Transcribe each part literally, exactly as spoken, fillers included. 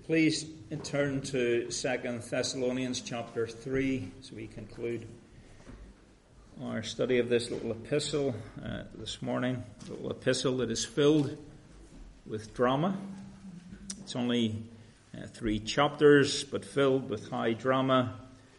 Please turn to Second Thessalonians chapter three as we conclude our study of this little epistle uh, this morning. A little epistle that is filled with drama. It's only uh, three chapters, but filled with high drama.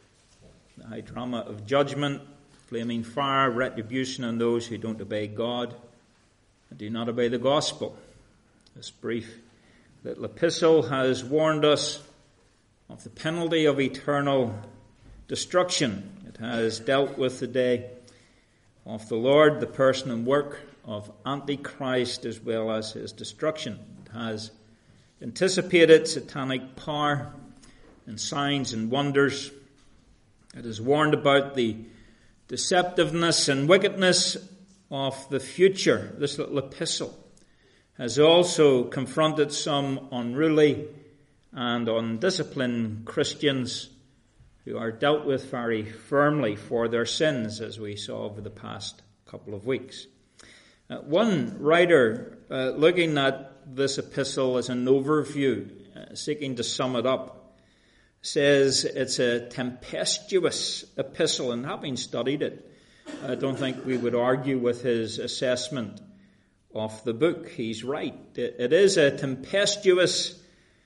The high drama of judgment, flaming fire, retribution on those who don't obey God and do not obey the gospel. This brief little epistle has warned us of the penalty of eternal destruction. It has dealt with the day of the Lord, the person and work of Antichrist, as well as his destruction. It has anticipated satanic power and signs and wonders. It has warned about the deceptiveness and wickedness of the future. This little epistle has also confronted some unruly and undisciplined Christians who are dealt with very firmly for their sins, as we saw over the past couple of weeks. Uh, one writer, uh, looking at this epistle as an overview, uh, seeking to sum it up, says it's a tempestuous epistle, and having studied it, I don't think we would argue with his assessment of the book. He's right. It is a tempestuous,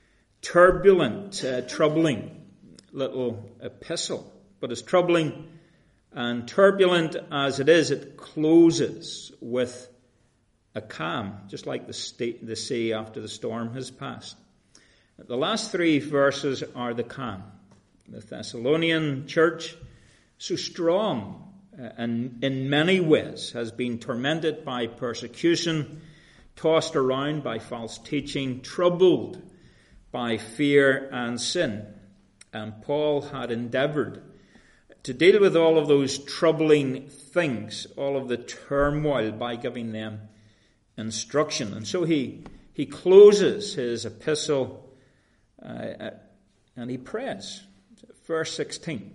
turbulent, uh, troubling little epistle. But as troubling and turbulent as it is, it closes with a calm, just like the, sta- the sea after the storm has passed. The last three verses are the calm. The Thessalonian church, so strong and in many ways has been tormented by persecution, tossed around by false teaching, troubled by fear and sin. And Paul had endeavored to deal with all of those troubling things, all of the turmoil, by giving them instruction. And so he, he closes his epistle uh, and he prays. Verse sixteen.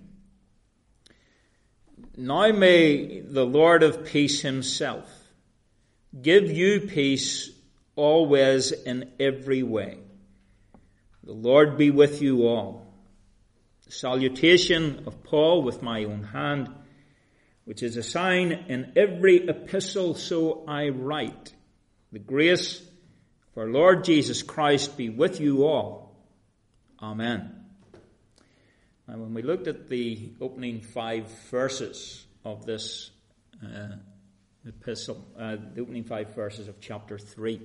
Now may the Lord of peace himself give you peace always in every way. The Lord be with you all. The salutation of Paul with my own hand, which is a sign in every epistle, so I write. The grace of our Lord Jesus Christ be with you all. Amen. Now, when we looked at the opening five verses of this uh, epistle, uh, the opening five verses of chapter three,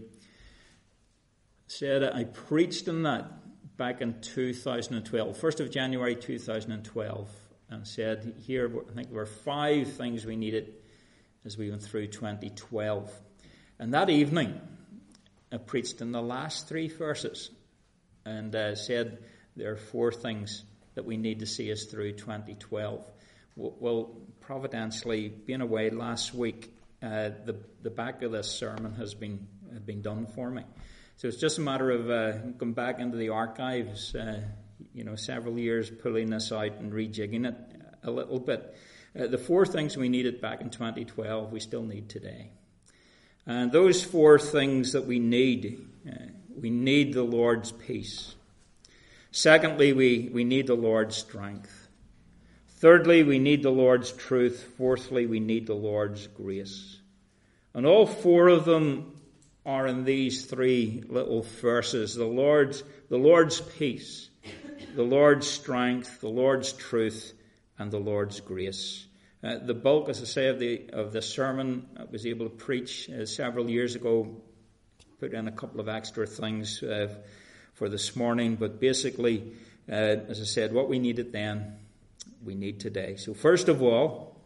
said I preached on that back in two thousand twelve, first of January two thousand twelve, and said here, I think there were five things we needed as we went through twenty twelve. And that evening, I preached in the last three verses and uh, said there are four things that we need to see us through twenty twelve. Well, providentially, being away last week, uh, the the back of this sermon has been had been done for me. So it's just a matter of uh, going back into the archives, uh, you know, several years, pulling this out and rejigging it a little bit. Uh, the four things we needed back in twenty twelve, we still need today. And those four things that we need, uh, we need the Lord's peace. Secondly, we, we need the Lord's strength. Thirdly, we need the Lord's truth. Fourthly, we need the Lord's grace. And all four of them are in these three little verses. The Lord's, the Lord's peace, the Lord's strength, the Lord's truth, and the Lord's grace. Uh, the bulk, as I say, of the of the sermon I was able to preach uh, several years ago, put in a couple of extra things uh, for this morning, but basically, uh, as I said, what we needed then, we need today. So first of all,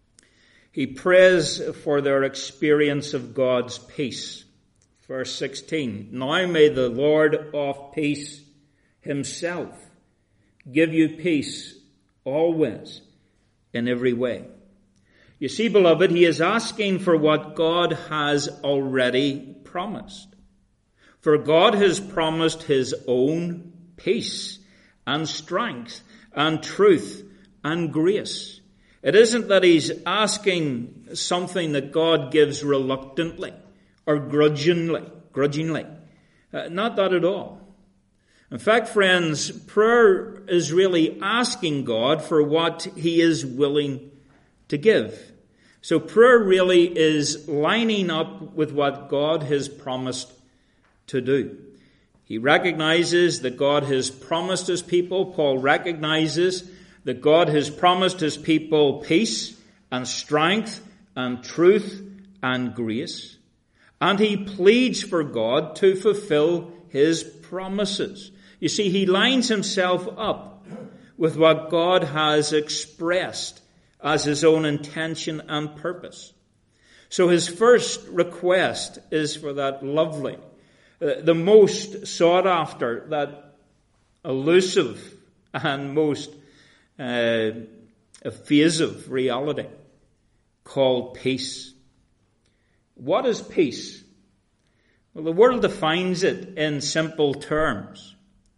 he prays for their experience of God's peace. Verse sixteen, now may the Lord of peace himself give you peace always in every way. You see, beloved, he is asking for what God has already promised. For God has promised his own peace and strength and truth and grace. It isn't that he's asking something that God gives reluctantly or grudgingly, grudgingly. Uh, not that at all. In fact, friends, prayer is really asking God for what he is willing to give. So prayer really is lining up with what God has promised to do. He recognizes that God has promised his people. Paul recognizes that God has promised his people peace and strength and truth and grace. And he pleads for God to fulfill his promises. You see, he lines himself up with what God has expressed as his own intention and purpose. So his first request is for that lovely, uh, the most sought after, that elusive and most uh, evasive reality called peace. What is peace? Well, the world defines it in simple terms.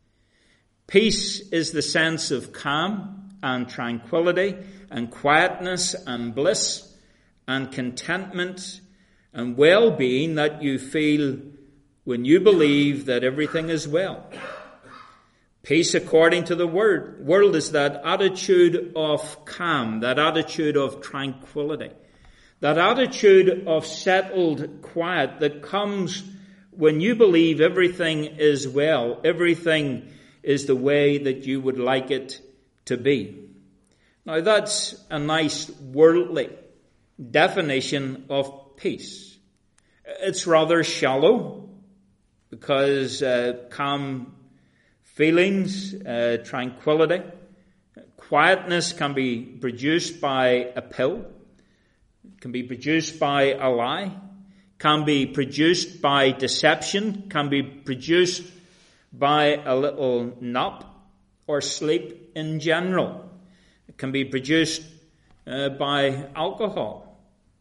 Peace is the sense of calm and tranquility and quietness and bliss and contentment and well-being that you feel when you believe that everything is well. Peace, according to the word, world, is that attitude of calm, that attitude of tranquility, that attitude of settled quiet that comes when you believe everything is well, everything is the way that you would like it to be. Now that's a nice worldly definition of peace. It's rather shallow because uh, calm feelings, uh, tranquility, quietness can be produced by a pill, can be produced by a lie, can be produced by deception, can be produced by a little nap or sleep in general. It can be produced uh, by alcohol.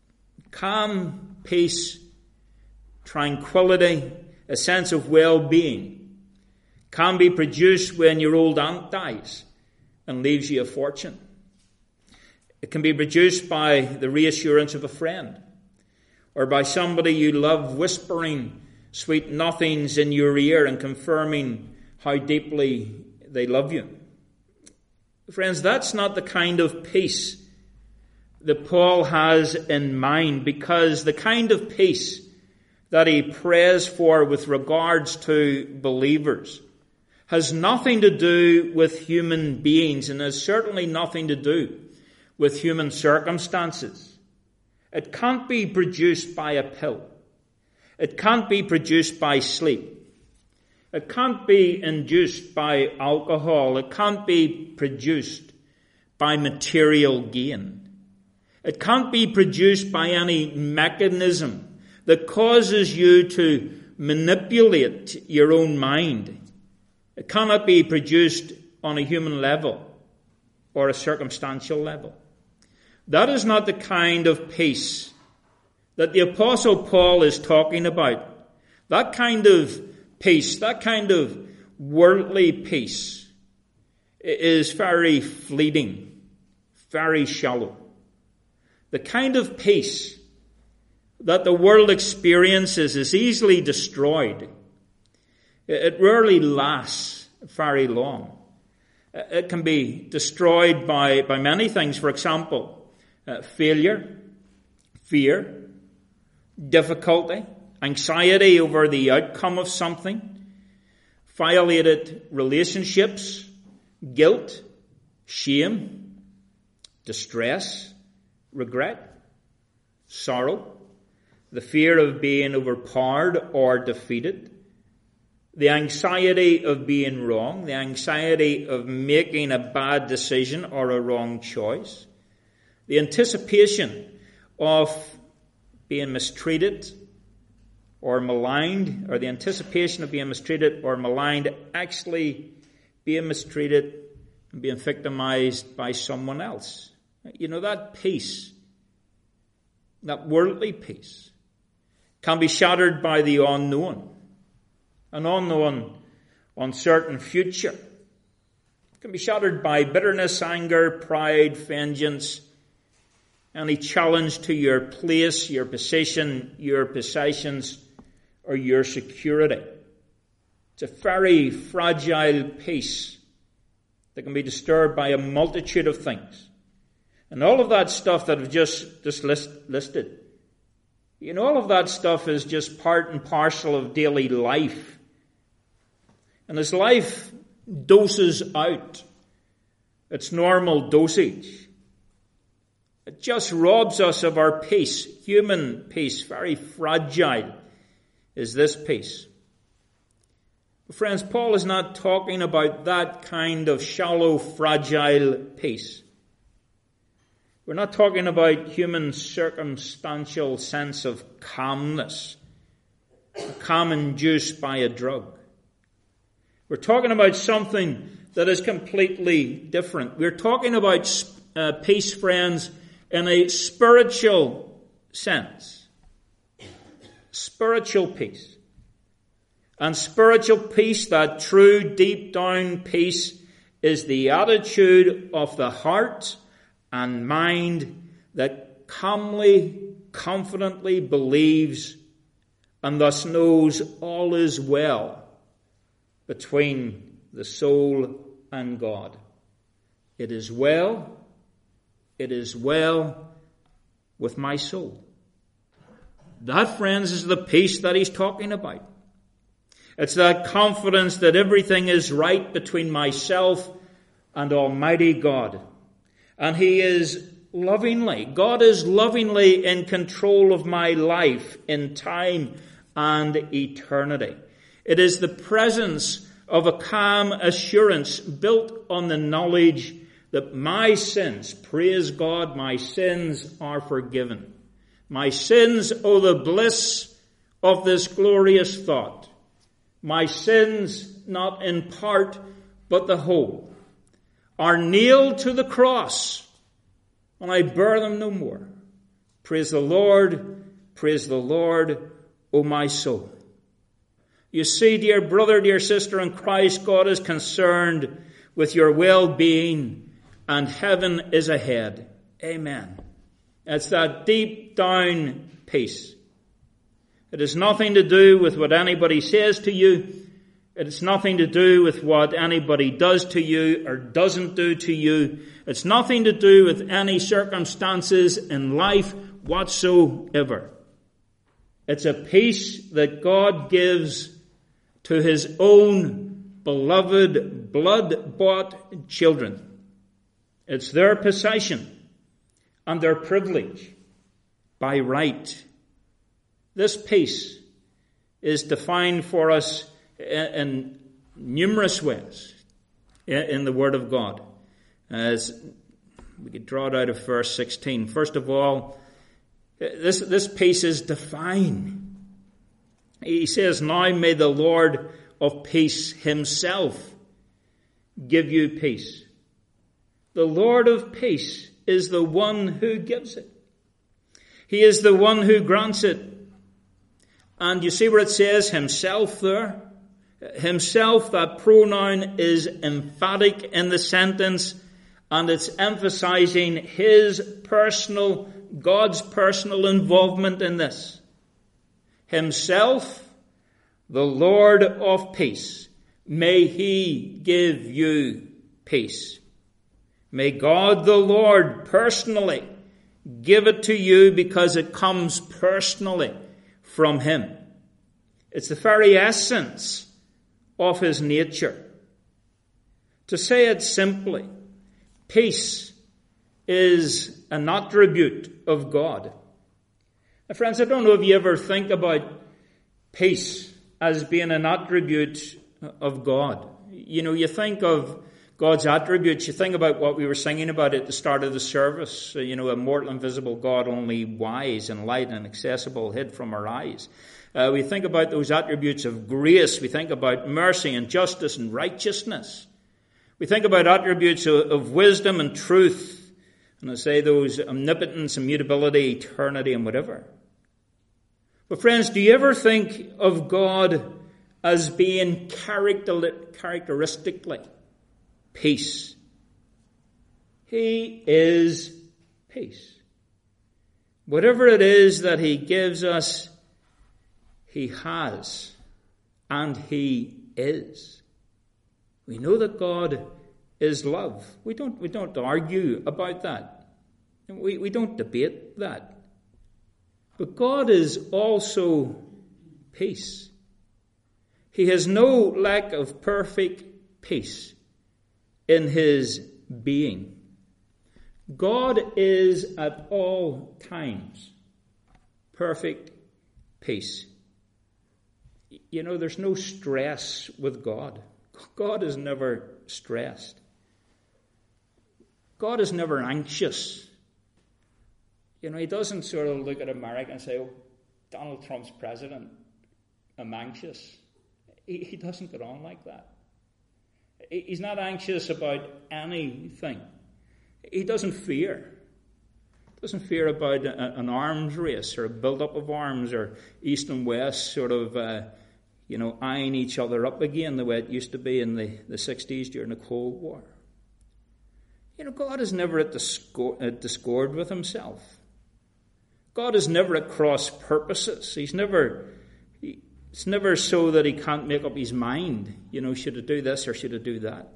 Calm, peace, tranquility, a sense of well-being can be produced when your old aunt dies and leaves you a fortune. It can be produced by the reassurance of a friend or by somebody you love whispering sweet nothings in your ear and confirming how deeply they love you. Friends, that's not the kind of peace that Paul has in mind, because the kind of peace that he prays for with regards to believers has nothing to do with human beings and has certainly nothing to do with human circumstances. It can't be produced by a pill. It can't be produced by sleep. It can't be induced by alcohol. It can't be produced by material gain. It can't be produced by any mechanism that causes you to manipulate your own mind. It cannot be produced on a human level or a circumstantial level. That is not the kind of peace that the Apostle Paul is talking about. That kind of peace, that kind of worldly peace is very fleeting, very shallow. The kind of peace that the world experiences is easily destroyed. It rarely lasts very long. It can be destroyed by, by many things. For example, uh, failure, fear, difficulty, anxiety over the outcome of something, violated relationships, guilt, shame, distress, regret, sorrow, the fear of being overpowered or defeated, the anxiety of being wrong, the anxiety of making a bad decision or a wrong choice, the anticipation of being mistreated or maligned, or the anticipation of being mistreated or maligned, actually being mistreated and being victimized by someone else. You know, that peace, that worldly peace, can be shattered by the unknown, an unknown, uncertain future. It can be shattered by bitterness, anger, pride, vengeance, any challenge to your place, your position, your possessions, or your security. It's a very fragile peace that can be disturbed by a multitude of things. And all of that stuff that I've just, just list, listed, you know, all of that stuff is just part and parcel of daily life. And as life doses out its normal dosage, it just robs us of our peace, human peace. Very fragile is this peace. But friends, Paul is not talking about that kind of shallow, fragile peace. We're not talking about human circumstantial sense of calmness, a calm induced by a drug. We're talking about something that is completely different. We're talking about uh, peace, friends, in a spiritual sense. Spiritual peace. And spiritual peace, that true deep down peace, is the attitude of the heart and mind that calmly, confidently believes and thus knows all is well between the soul and God. It is well, it is well with my soul. That, friends, is the peace that he's talking about. It's that confidence that everything is right between myself and Almighty God. And He is lovingly, God is lovingly in control of my life in time and eternity. It is the presence of a calm assurance built on the knowledge that my sins, praise God, my sins are forgiven. My sins, oh the bliss of this glorious thought. My sins, not in part, but the whole, are nailed to the cross, and I bear them no more. Praise the Lord, praise the Lord, O my soul. You see, dear brother, dear sister in Christ, God is concerned with your well-being, and heaven is ahead. Amen. It's that deep down peace. It has nothing to do with what anybody says to you. It has nothing to do with what anybody does to you or doesn't do to you. It's nothing to do with any circumstances in life whatsoever. It's a peace that God gives to His own beloved, blood-bought children. It's their possession and their privilege by right. This peace is defined for us in numerous ways in the Word of God. As we could draw it out of verse sixteen. First of all, this, this peace is defined. He says, now may the Lord of peace Himself give you peace. The Lord of peace is the one who gives it. He is the one who grants it. And you see where it says Himself there? Himself, that pronoun is emphatic in the sentence, and it's emphasizing His personal, God's personal involvement in this. Himself, the Lord of peace, may He give you peace. May God the Lord personally give it to you because it comes personally from Him. It's the very essence of His nature. To say it simply, peace is an attribute of God. Now, friends, I don't know if you ever think about peace as being an attribute of God. You know, you think of God's attributes, you think about what we were singing about at the start of the service, you know, immortal, invisible God, only wise and light and accessible, hid from our eyes. Uh, we think about those attributes of grace. We think about mercy and justice and righteousness. We think about attributes of, of wisdom and truth. And I say those omnipotence, immutability, eternity, and whatever. But friends, do you ever think of God as being character, characteristically peace? He is peace. Whatever it is that He gives us, He has, and He is. We know that God is love. We don't, we don't argue about that. We, we don't debate that. But God is also peace. He has no lack of perfect peace in his being. God is at all times perfect peace. You know, there's no stress with God. God is never stressed. God is never anxious. You know, he doesn't sort of look at America and say, oh, Donald Trump's president, I'm anxious. He, he doesn't get on like that. He's not anxious about anything. He doesn't fear. He doesn't fear about a, an arms race or a build-up of arms or East and West sort of, uh, you know, eyeing each other up again the way it used to be in the, the sixties during the Cold War. You know, God is never at, discord, at discord with himself. God is never at cross purposes. He's never... He, it's never so that he can't make up his mind. You know, should I do this or should I do that?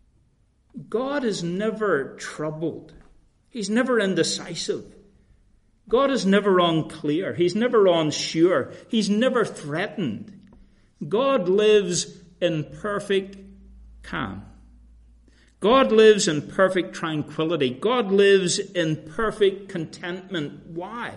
God is never troubled. He's never indecisive. God is never unclear. He's never unsure. He's never threatened. God lives in perfect calm. God lives in perfect tranquility. God lives in perfect contentment. Why?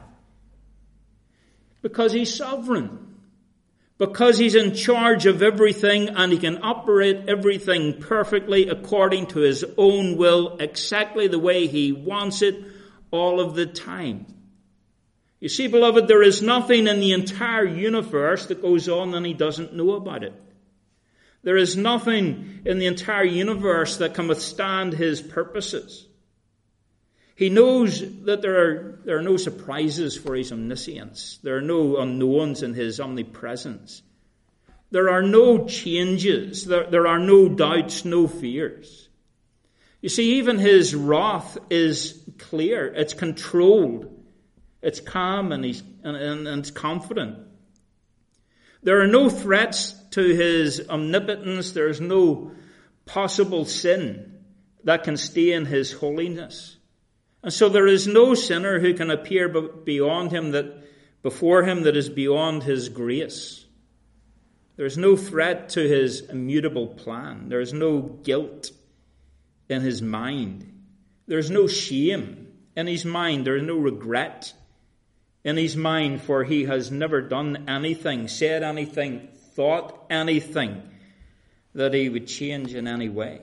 Because he's sovereign. Because he's in charge of everything and he can operate everything perfectly according to his own will, exactly the way he wants it all of the time. You see, beloved, there is nothing in the entire universe that goes on and he doesn't know about it. There is nothing in the entire universe that can withstand his purposes. He knows that there are, there are no surprises for his omniscience. There are no unknowns in his omnipresence. There are no changes. There, there are no doubts, no fears. You see, even his wrath is clear. It's controlled. It's calm and, he's, and, and, and it's confident. There are no threats to his omnipotence. There is no possible sin that can stain his holiness. And so there is no sinner who can appear beyond him, that before him, that is beyond his grace. There is no threat to his immutable plan. There is no guilt in his mind. There is no shame in his mind. There is no regret in his mind, for he has never done anything, said anything, thought anything that he would change in any way.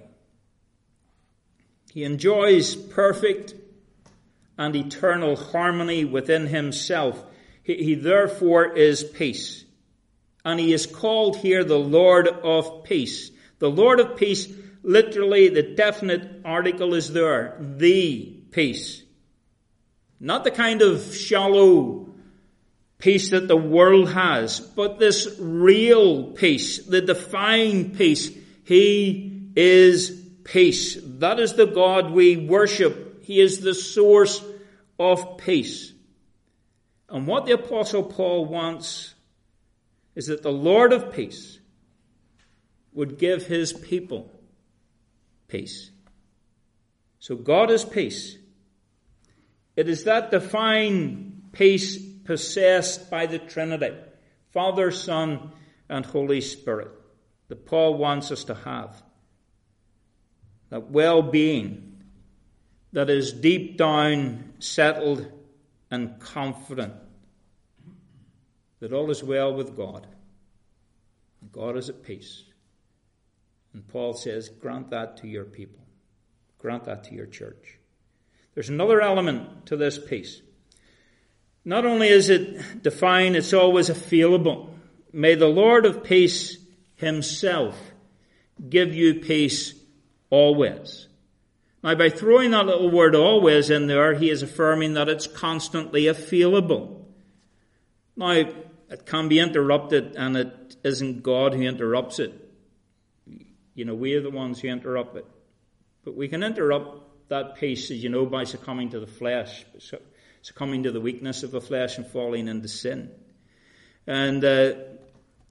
He enjoys perfect and eternal harmony within himself. He, he therefore is peace. And he is called here the Lord of peace. The Lord of peace, literally the definite article is there, the peace. Not the kind of shallow peace that the world has, but this real peace, the divine peace. He is peace. That is the God we worship. He is the source of peace. And what the Apostle Paul wants is that the Lord of peace would give his people peace. So God is peace. It is that divine peace possessed by the Trinity, Father, Son, and Holy Spirit, that Paul wants us to have. That well-being that is deep down settled and confident that all is well with God. God is at peace. And Paul says, grant that to your people. Grant that to your church. There's another element to this peace. Not only is it divine, it's always available. May the Lord of peace himself give you peace always. Now, by throwing that little word always in there, he is affirming that it's constantly available. Now, it can be interrupted, and it isn't God who interrupts it. You know, we are the ones who interrupt it. But we can interrupt that peace, as you know, by succumbing to the flesh, succumbing to the weakness of the flesh and falling into sin. And uh,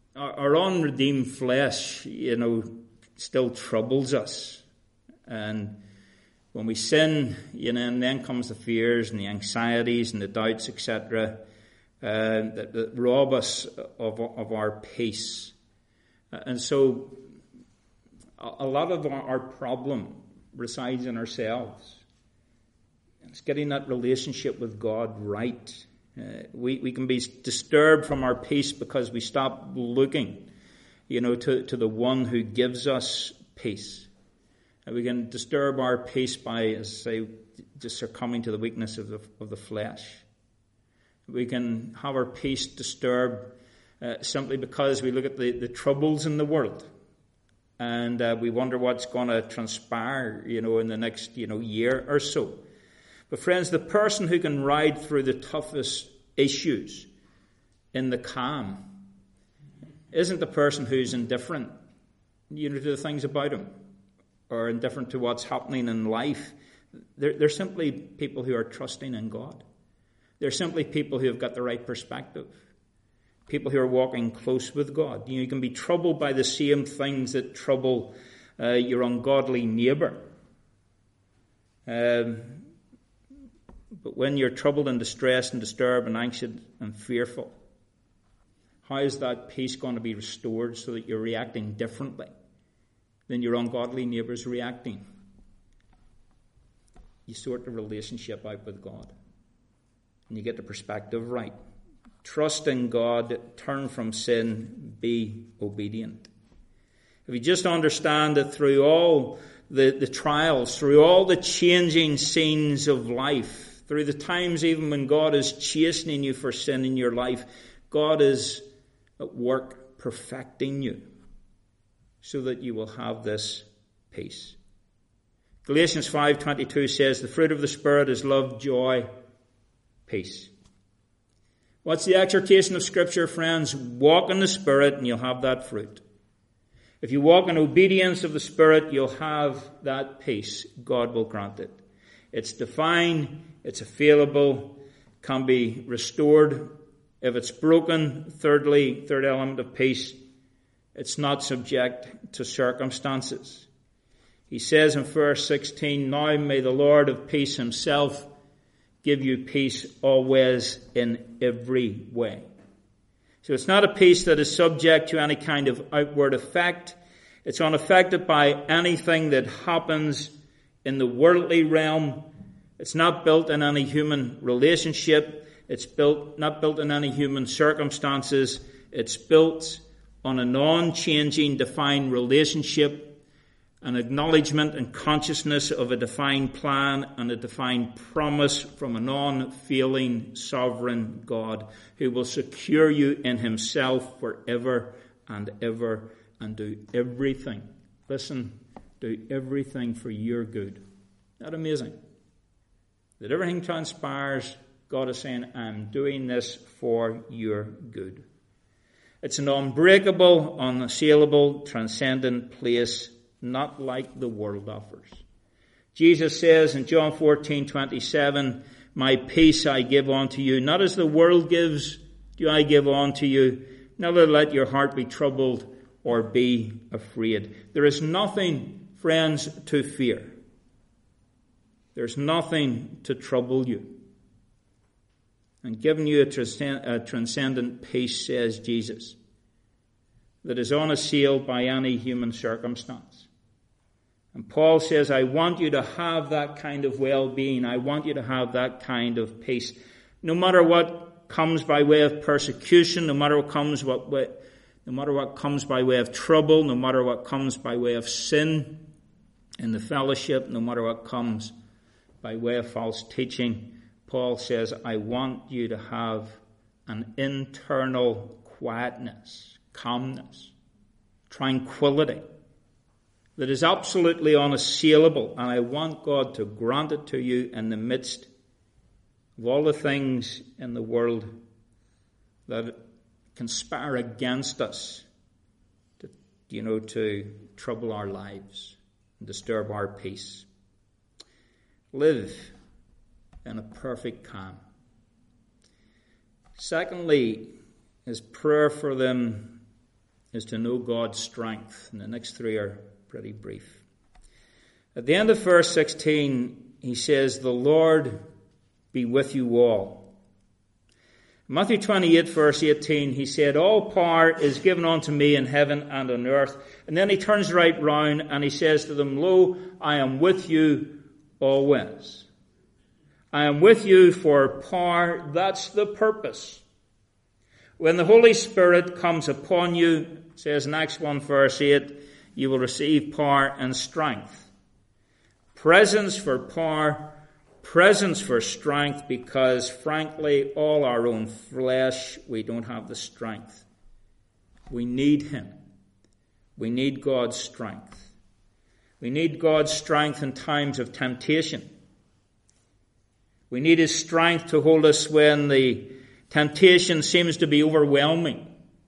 our, our unredeemed flesh, you know, still troubles us. And when we sin, you know, and then comes the fears and the anxieties and the doubts, et cetera, uh, that, that rob us of, of our peace. And so a lot of our problem resides in ourselves. It's getting that relationship with God right. Uh, we, we can be disturbed from our peace because we stop looking, you know, to, to the one who gives us peace. And we can disturb our peace by, as I say, just succumbing to the weakness of the, of the flesh. We can have our peace disturbed uh, simply because we look at the, the troubles in the world. And uh, we wonder what's going to transpire, you know, in the next, you know, year or so. But friends, the person who can ride through the toughest issues in the calm isn't the person who's indifferent, you know, to the things about him or indifferent to what's happening in life. They're, they're simply people who are trusting in God. They're simply people who have got the right perspective. People who are walking close with God. You know, you can be troubled by the same things that trouble uh, your ungodly neighbour. Um, but when you're troubled and distressed and disturbed and anxious and fearful, how is that peace going to be restored so that you're reacting differently than your ungodly neighbour's reacting? You sort the relationship out with God. And you get the perspective right. Trust in God, turn from sin, be obedient. If you just understand that through all the, the trials, through all the changing scenes of life, through the times even when God is chastening you for sin in your life, God is at work perfecting you so that you will have this peace. Galatians five twenty-two says, the fruit of the Spirit is love, joy, peace. What's the exhortation of Scripture, friends? Walk in the Spirit and you'll have that fruit. If you walk in obedience of the Spirit, you'll have that peace. God will grant it. It's divine, it's available, can be restored. If it's broken, thirdly, third element of peace, it's not subject to circumstances. He says in verse sixteen, now may the Lord of peace himself give you peace always in every way. So it's not a peace that is subject to any kind of outward effect. It's unaffected by anything that happens in the worldly realm. It's not built in any human relationship. It's built not built in any human circumstances. It's built on a non-changing, defined relationship, an acknowledgement and consciousness of a defined plan and a defined promise from a non-failing sovereign God who will secure you in himself forever and ever and do everything. Listen, do everything for your good. Isn't that amazing? That everything transpires, God is saying, I'm doing this for your good. It's an unbreakable, unassailable, transcendent place, not like the world offers. Jesus says in John fourteen twenty-seven, my peace I give unto you, not as the world gives, do I give unto you. Never let your heart be troubled or be afraid. There is nothing, friends, to fear. There's nothing to trouble you. And giving you a, transcend- a transcendent peace, says Jesus, that is unassailed by any human circumstance. And Paul says, I want you to have that kind of well-being. I want you to have that kind of peace. No matter what comes by way of persecution, no matter what comes what way, no matter what comes by way of trouble, no matter what comes by way of sin in the fellowship, no matter what comes by way of false teaching, Paul says, I want you to have an internal quietness, calmness, tranquility that is absolutely unassailable, and I want God to grant it to you in the midst of all the things in the world that conspire against us, to, you know, to trouble our lives and disturb our peace. Live in a perfect calm. Secondly, is prayer for them is to know God's strength. And the next three are pretty brief. At the end of verse sixteen, he says, the Lord be with you all. Matthew twenty-eight, verse eighteen, he said, all power is given unto me in heaven and on earth. And then he turns right round and he says to them, lo, I am with you always. I am with you for power. That's the purpose. When the Holy Spirit comes upon you, it says in Acts one, verse eight, you will receive power and strength. Presence for power, presence for strength, because frankly, all our own flesh, we don't have the strength. We need him. We need God's strength. We need God's strength in times of temptation. We need his strength to hold us when the temptation seems to be overwhelming.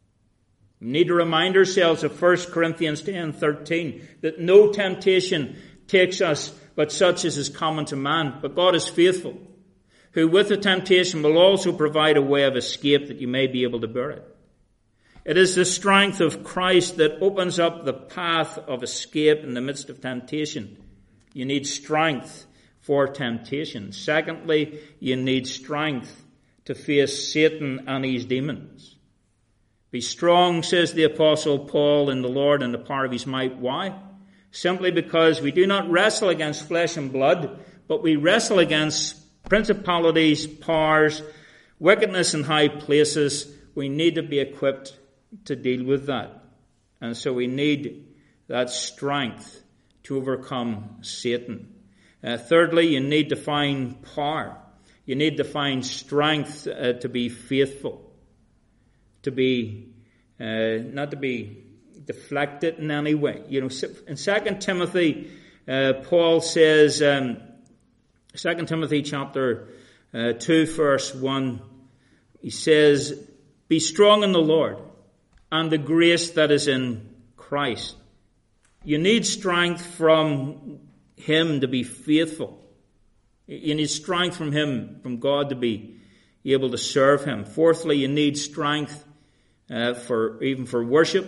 We need to remind ourselves of First Corinthians ten thirteen, that no temptation takes us but such as is common to man. But God is faithful, who with the temptation will also provide a way of escape that you may be able to bear it. It is the strength of Christ that opens up the path of escape in the midst of temptation. You need strength for temptation. Secondly, you need strength to face Satan and his demons. Be strong, says the Apostle Paul, in the Lord and the power of his might. Why? Simply because we do not wrestle against flesh and blood, but we wrestle against principalities, powers, wickedness in high places. We need to be equipped to deal with that. And so we need that strength to overcome Satan. Uh, thirdly, you need to find power. You need to find strength uh, to be faithful, to be, uh, not to be deflected in any way. You know, in Second Timothy, uh, Paul says, um, Second Timothy chapter uh, two, verse one, he says, be strong in the Lord and the grace that is in Christ. You need strength from him to be faithful. You need strength from him, from God, to be able to serve him. Fourthly, you need strength uh, for even for worship.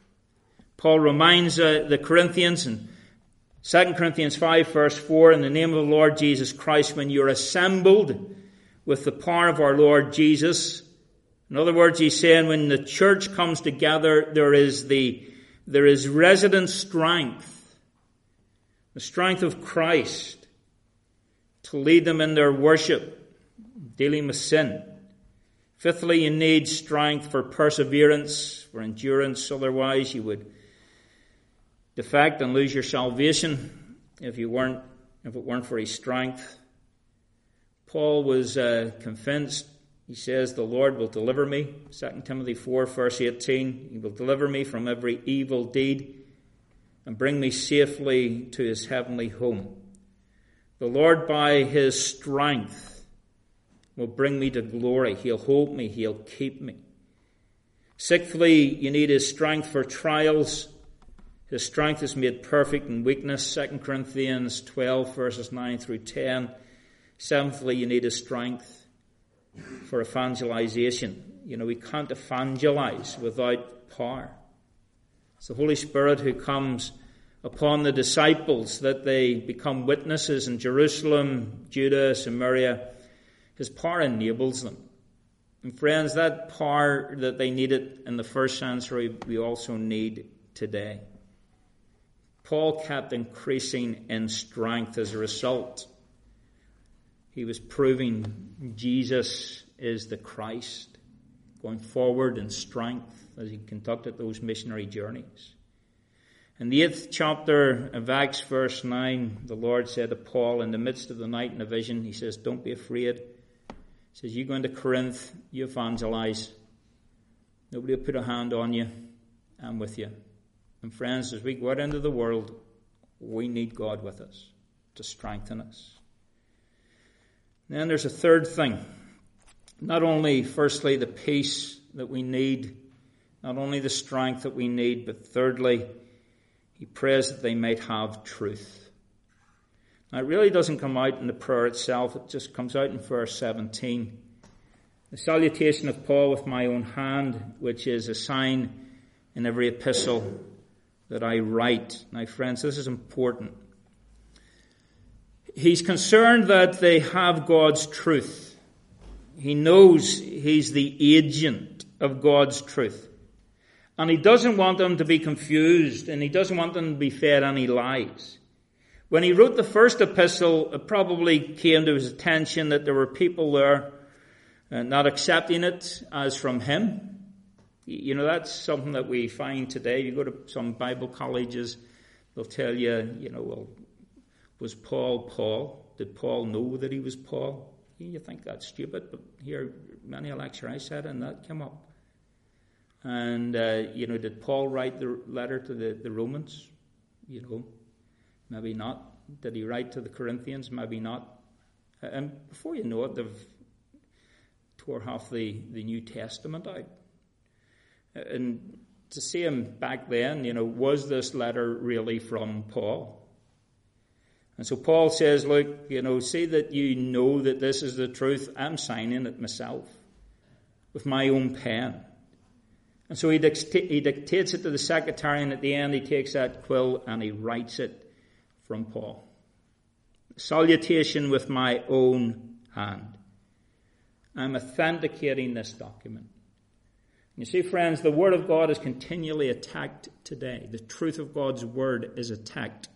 Paul reminds uh, the Corinthians in Second Corinthians five, verse four, in the name of the Lord Jesus Christ, when you're assembled with the power of our Lord Jesus. In other words, he's saying when the church comes together, there is the there is resident strength, the strength of Christ to lead them in their worship, dealing with sin. Fifthly, you need strength for perseverance, for endurance. Otherwise, you would defect and lose your salvation if you weren't, if it weren't for his strength. Paul was uh, convinced. He says, the Lord will deliver me. Second Timothy four, verse eighteen. He will deliver me from every evil deed and bring me safely to his heavenly home. The Lord, by his strength, will bring me to glory. He'll hold me. He'll keep me. Sixthly, you need his strength for trials. His strength is made perfect in weakness. Second Corinthians twelve, verses nine through ten. Seventhly, you need his strength for evangelization. You know, we can't evangelize without power. It's the Holy Spirit who comes upon the disciples that they become witnesses in Jerusalem, Judah, Samaria. His power enables them. And friends, that power that they needed in the first century, we also need today. Paul kept increasing in strength as a result. He was proving Jesus is the Christ, going forward in strength as he conducted those missionary journeys. In the eighth chapter of Acts, verse nine, the Lord said to Paul in the midst of the night in a vision, he says, don't be afraid. He says, you go into Corinth, you evangelize. Nobody will put a hand on you. I'm with you. And friends, as we go out into the world, we need God with us to strengthen us. Then there's a third thing. Not only, firstly, the peace that we need, not only the strength that we need, but thirdly, he prays that they might have truth. Now, it really doesn't come out in the prayer itself. It just comes out in verse seventeen. The salutation of Paul with my own hand, which is a sign in every epistle that I write. Now, friends, this is important. He's concerned that they have God's truth. He knows he's the agent of God's truth. And he doesn't want them to be confused, and he doesn't want them to be fed any lies. When he wrote the first epistle, it probably came to his attention that there were people there uh, not accepting it as from him. You know, that's something that we find today. You go to some Bible colleges, they'll tell you, you know, well, was Paul Paul? Did Paul know that he was Paul? You think that's stupid, but here, many a lecture I said, and that came up. And, uh, you know, did Paul write the letter to the, the Romans? You know, maybe not. Did he write to the Corinthians? Maybe not. And before you know it, they've tore half the, the New Testament out. And to see him back then, you know, was this letter really from Paul? And so Paul says, look, you know, see that you know that this is the truth. I'm signing it myself with my own pen. And so he, dicta- he dictates it to the secretary, and at the end he takes that quill and he writes it from Paul. Salutation with my own hand. I'm authenticating this document. You see, friends, the Word of God is continually attacked today. The truth of God's Word is attacked.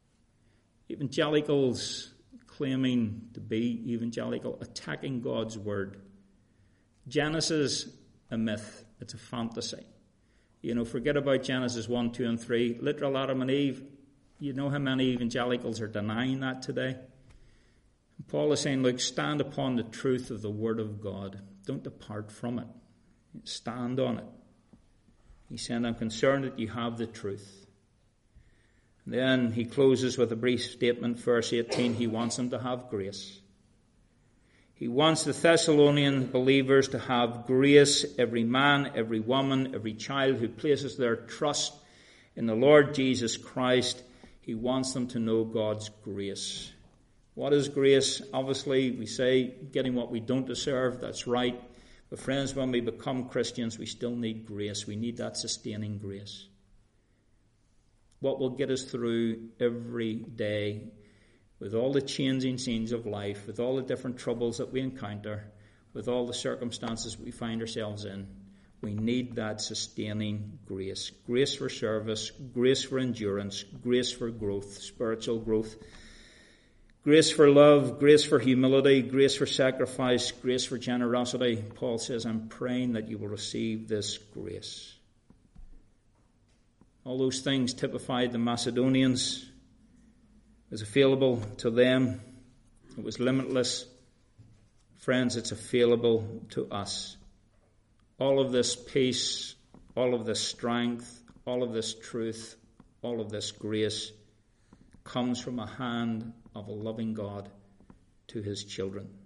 Evangelicals claiming to be evangelical, attacking God's Word. Genesis, a myth. It's a fantasy. You know, forget about Genesis one, two, and three. Literal Adam and Eve. You know how many evangelicals are denying that today? And Paul is saying, look, stand upon the truth of the Word of God. Don't depart from it. Stand on it. He's saying, I'm concerned that you have the truth. And then he closes with a brief statement, verse eighteen. He wants them to have grace. He wants the Thessalonian believers to have grace. Every man, every woman, every child who places their trust in the Lord Jesus Christ, he wants them to know God's grace. What is grace? Obviously, we say getting what we don't deserve. That's right. But friends, when we become Christians, we still need grace. We need that sustaining grace. What will get us through every day with all the changing scenes of life, with all the different troubles that we encounter, with all the circumstances we find ourselves in. We need that sustaining grace. Grace for service, grace for endurance, grace for growth, spiritual growth. Grace for love, grace for humility, grace for sacrifice, grace for generosity. Paul says, I'm praying that you will receive this grace. All those things typified the Macedonians. It was available to them. It was limitless. Friends, it's available to us. All of this peace, all of this strength, all of this truth, all of this grace comes from a hand of a loving God to his children.